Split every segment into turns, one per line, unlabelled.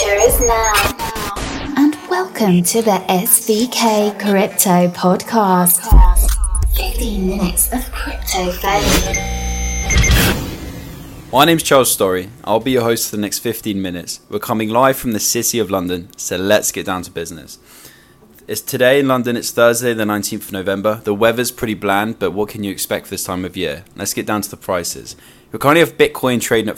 future is now. And welcome to the SVK Crypto Podcast. 15 minutes of crypto fame.
My name's Charles Story. I'll be your host for the next 15 minutes. We're coming live from the City of London, so let's get down to business. It's today in London, it's Thursday the 19th of November. The weather's pretty bland, but what can you expect for this time of year? Let's get down to the prices. We currently have Bitcoin trading at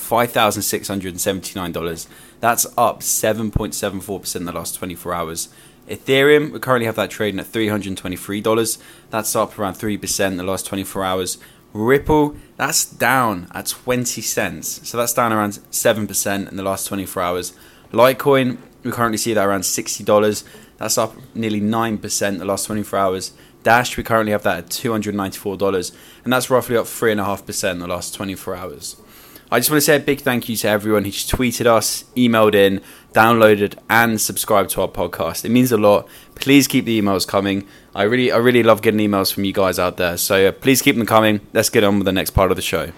$5,679. That's up 7.74% in the last 24 hours. Ethereum, we currently have that trading at $323. That's up around 3% in the last 24 hours. Ripple, that's down at 20 cents. So that's down around 7% in the last 24 hours. Litecoin, we currently see that around $60. That's up nearly 9% in the last 24 hours. Dash, we currently have that at $294. And that's roughly up 3.5% in the last 24 hours. I just want to say a big thank you to everyone who's tweeted us, emailed in, downloaded and subscribed to our podcast. It means a lot. Please keep the emails coming. I really love getting emails from you guys out there. So please keep them coming. Let's get on with the next part of the show.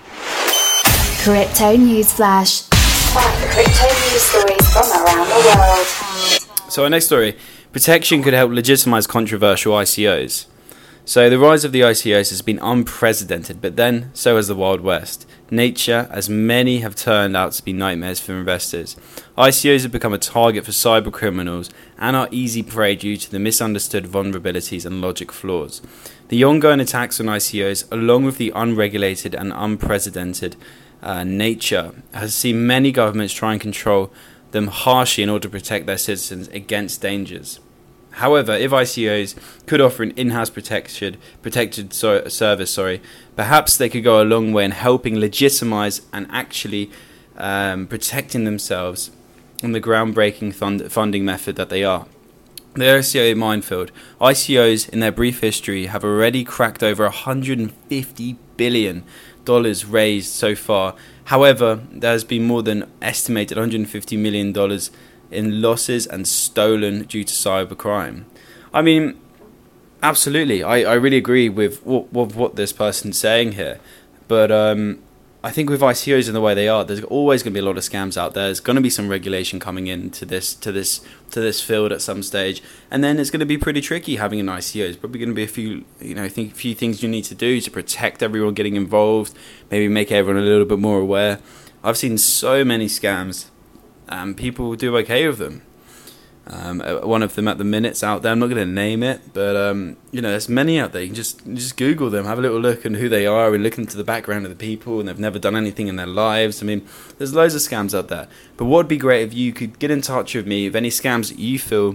Crypto News Flash. Crypto news stories from around the world.
So our next story, protection could help legitimize controversial ICOs. So the rise of the ICOs has been unprecedented, but then so has the Wild West. Nature, as many have turned out to be nightmares for investors. ICOs have become a target for cyber criminals and are easy prey due to the misunderstood vulnerabilities and logic flaws. The ongoing attacks on ICOs, along with the unregulated and unprecedented nature, has seen many governments try and control them harshly in order to protect their citizens against dangers. However, if ICOs could offer an in-house protected service, perhaps they could go a long way in helping legitimize and actually protecting themselves in the groundbreaking funding method that they are. The ICO minefield. ICOs, in their brief history, have already cracked over $150 billion raised so far. However, there has been more than estimated $150 million in losses and stolen due to cybercrime. I mean, absolutely, I really agree with what this person's saying here. But I think with ICOs in the way they are, there's always going to be a lot of scams out there. There's going to be some regulation coming into this field at some stage, and then it's going to be pretty tricky having an ICO. There's probably going to be a few things you need to do to protect everyone getting involved, maybe make everyone a little bit more aware. I've seen so many scams. People do okay with them. One of them at the minute's out there. I'm not going to name it, but there's many out there. You can just Google them, have a little look at who they are, and look into the background of the people, and they've never done anything in their lives. I mean, there's loads of scams out there. But what would be great if you could get in touch with me with any scams that you feel,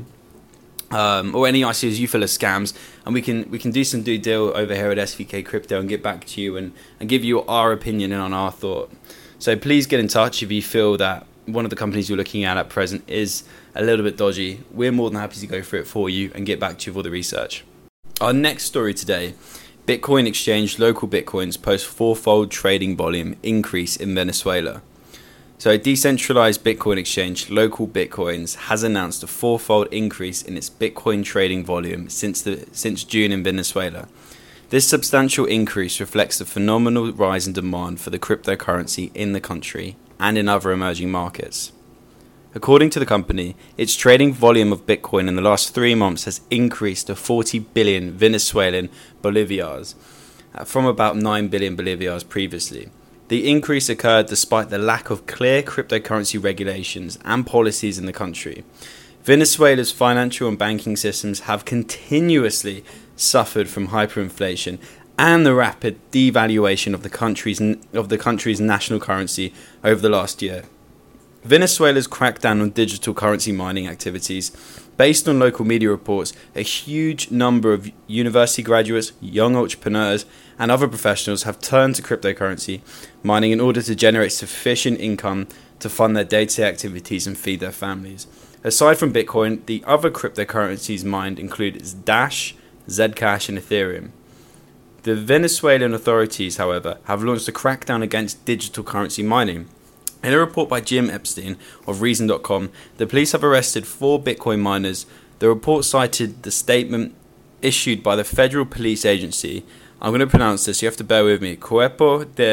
or any ICOs you feel are scams, and we can do some due deal over here at SVK Crypto and get back to you and give you our opinion and on our thought. So please get in touch if you feel that one of the companies you're looking at present is a little bit dodgy. We're more than happy to go through it for you and get back to you with all the research. Our next story today, Bitcoin exchange local Bitcoins post fourfold trading volume increase in Venezuela. So a decentralized Bitcoin exchange, Local Bitcoins, has announced a fourfold increase in its Bitcoin trading volume since June in Venezuela. This substantial increase reflects the phenomenal rise in demand for the cryptocurrency in the country and in other emerging markets. According to the company, its trading volume of Bitcoin in the last 3 months has increased to 40 billion Venezuelan bolivars, from about 9 billion bolivars previously. The increase occurred despite the lack of clear cryptocurrency regulations and policies in the country. Venezuela's financial and banking systems have continuously suffered from hyperinflation and the rapid devaluation of the country's national currency over the last year. Venezuela's crackdown on digital currency mining activities. Based on local media reports, a huge number of university graduates, young entrepreneurs, and other professionals have turned to cryptocurrency mining in order to generate sufficient income to fund their day-to-day activities and feed their families. Aside from Bitcoin, the other cryptocurrencies mined include Dash, Zcash, and Ethereum. The Venezuelan authorities, however, have launched a crackdown against digital currency mining. In a report by Jim Epstein of Reason.com, the police have arrested 4 Bitcoin miners. The report cited the statement issued by the Federal Police Agency. I'm going to pronounce this, you have to bear with me. Cuerpo de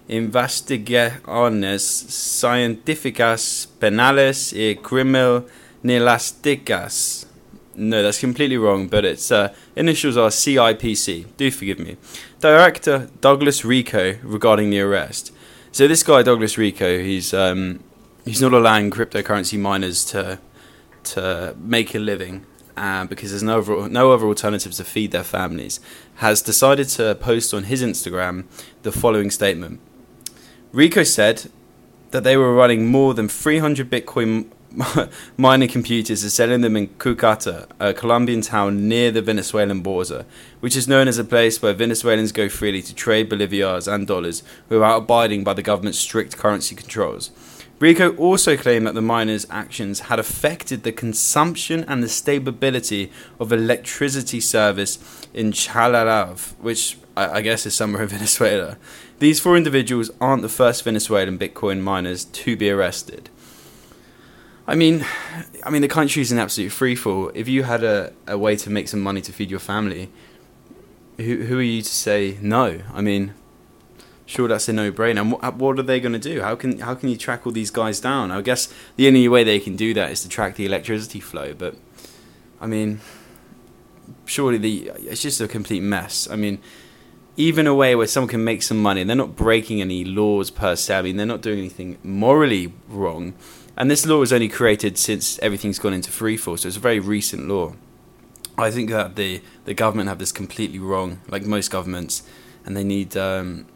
investigaciones científicas penales y criminalísticas. No, that's completely wrong, but its initials are CIPC. Do forgive me. Director Douglas Rico regarding the arrest. So this guy, Douglas Rico, he's not allowing cryptocurrency miners to make a living because there's no other alternatives to feed their families, has decided to post on his Instagram the following statement. Rico said that they were running more than 300 Bitcoin mining computers and selling them in Cúcuta, a Colombian town near the Venezuelan border, which is known as a place where Venezuelans go freely to trade bolivars and dollars without abiding by the government's strict currency controls. Rico also claimed that the miners' actions had affected the consumption and the stability of electricity service in Chalav, which I guess is somewhere in Venezuela. These 4 individuals aren't the first Venezuelan Bitcoin miners to be arrested. I mean, the country is an absolute freefall. If you had a way to make some money to feed your family, who are you to say no? I mean, sure, that's a no-brainer. And what are they going to do? How can you track all these guys down? I guess the only way they can do that is to track the electricity flow. But I mean, surely it's just a complete mess. I mean, even a way where someone can make some money, and they're not breaking any laws per se. I mean, they're not doing anything morally wrong. And this law was only created since everything's gone into freefall, so it's a very recent law. I think that the government have this completely wrong, like most governments, and they need some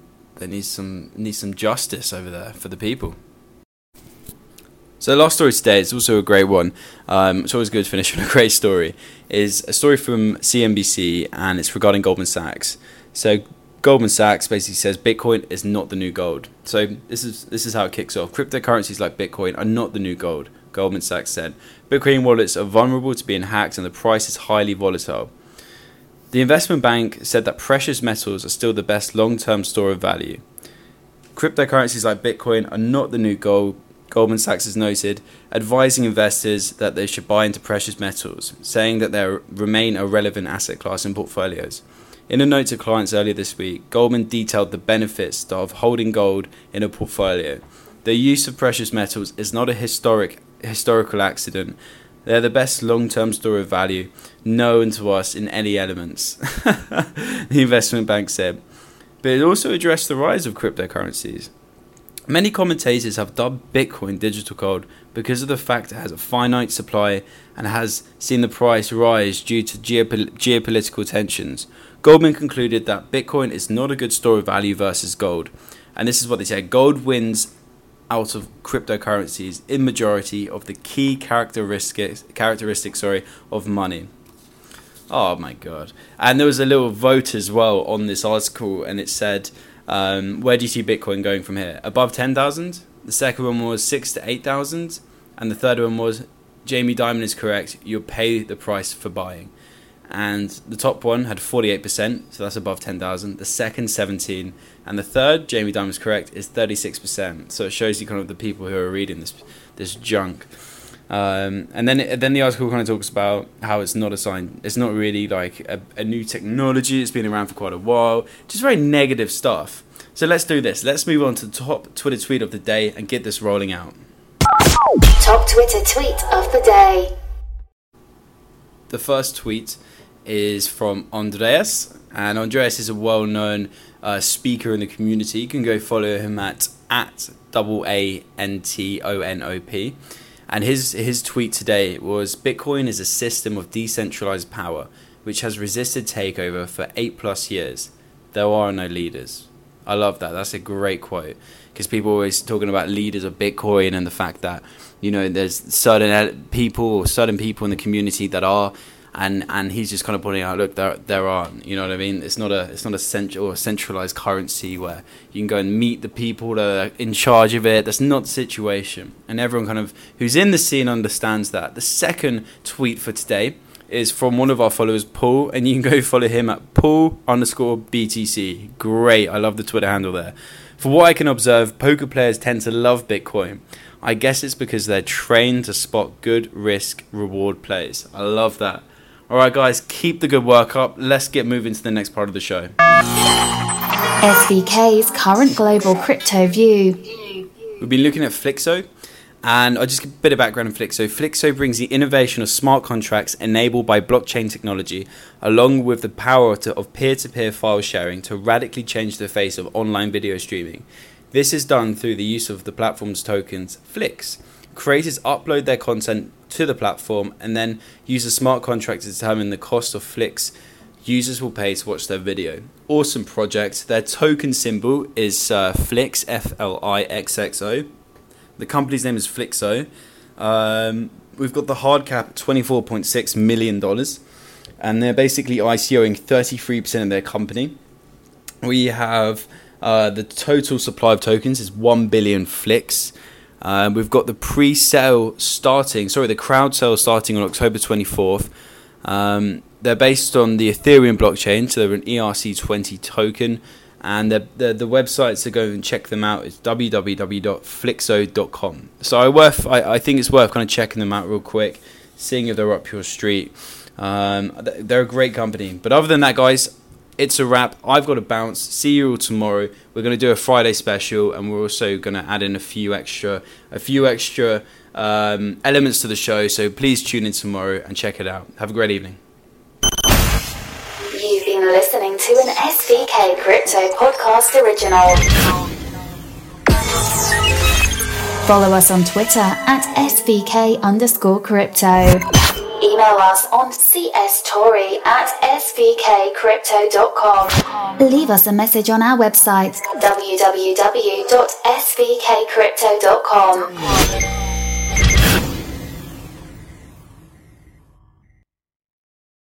justice over there for the people. So the last story today is also a great one. It's always good to finish on a great story. Is a story from CNBC, and it's regarding Goldman Sachs. So Goldman Sachs basically says Bitcoin is not the new gold. So this is how it kicks off. Cryptocurrencies like Bitcoin are not the new gold, Goldman Sachs said. Bitcoin wallets are vulnerable to being hacked and the price is highly volatile. The investment bank said that precious metals are still the best long-term store of value. Cryptocurrencies like Bitcoin are not the new gold, Goldman Sachs has noted, advising investors that they should buy into precious metals, saying that they remain a relevant asset class in portfolios. In a note to clients earlier this week, Goldman detailed the benefits of holding gold in a portfolio. The use of precious metals is not a historical accident. They're the best long-term store of value known to us in any elements, the investment bank said. But it also addressed the rise of cryptocurrencies. Many commentators have dubbed Bitcoin digital gold because of the fact it has a finite supply and has seen the price rise due to geopolitical tensions. Goldman concluded that Bitcoin is not a good store of value versus gold. And this is what they said: gold wins out of cryptocurrencies in majority of the key characteristics of money. Oh my god. And there was a little vote as well on this article, and it said, where do you see Bitcoin going from here? Above 10,000? The second one was 6,000 to 8,000. And the third one was, Jamie Dimon is correct, you'll pay the price for buying. And the top one had 48%, so that's above 10,000. The second, 17%. And the third, Jamie Dimon is correct, is 36%. So it shows you kind of the people who are reading this junk. And then the article kind of talks about how it's not a sign, it's not really like a new technology, it's been around for quite a while, just very negative stuff. So let's do this. Let's move on to the top Twitter tweet of the day and get this rolling out.
Top Twitter tweet of the day.
The first tweet is from Andreas, and Andreas is a well-known speaker in the community. You can go follow him at AANTONOP. And his tweet today was, Bitcoin is a system of decentralized power which has resisted takeover for 8+ years. There are no leaders. I love that. That's a great quote, because people are always talking about leaders of Bitcoin and the fact that, you know, there's certain people in the community that are, and he's just kind of pointing out, look, there aren't. You know what I mean? It's not a centralized currency where you can go and meet the people that are in charge of it. That's not the situation, and everyone kind of who's in the scene understands that. The second tweet for today is from one of our followers, Paul, and you can go follow him at Paul_BTC. Great, I love the Twitter handle there. For what I can observe, poker players tend to love Bitcoin. I guess it's because they're trained to spot good risk-reward plays. I love that. Alright guys, keep the good work up. Let's get moving to the next part of the show.
SVK's current global crypto view.
We've been looking at Flixo, and I'll just give a bit of background on Flixo. Flixo brings the innovation of smart contracts enabled by blockchain technology, along with the power of peer-to-peer file sharing to radically change the face of online video streaming. This is done through the use of the platform's tokens, Flix. Creators upload their content to the platform and then use a smart contract to determine the cost of Flix users will pay to watch their video. Awesome project. Their token symbol is Flix, Flixxo. The company's name is Flixo. We've got the hard cap at $24.6 million, and they're basically ICOing 33% of their company. We have the total supply of tokens is 1 billion Flix. We've got the crowd sale starting on October 24th. They're based on the Ethereum blockchain, so they're an ERC20 token, and the website to go and check them out is www.flixo.com. So I think it's worth kind of checking them out real quick, seeing if they're up your street. They're a great company. But other than that, guys, it's a wrap. I've got to bounce. See you all tomorrow. We're going to do a Friday special, and we're also going to add in a few extra elements to the show. So please tune in tomorrow and check it out. Have a great evening.
You've been listening to an SVK Crypto Podcast original. Follow us on Twitter at SVK_crypto. Email us on cstorry@svkcrypto.com. Leave us a message on our website, www.svkcrypto.com.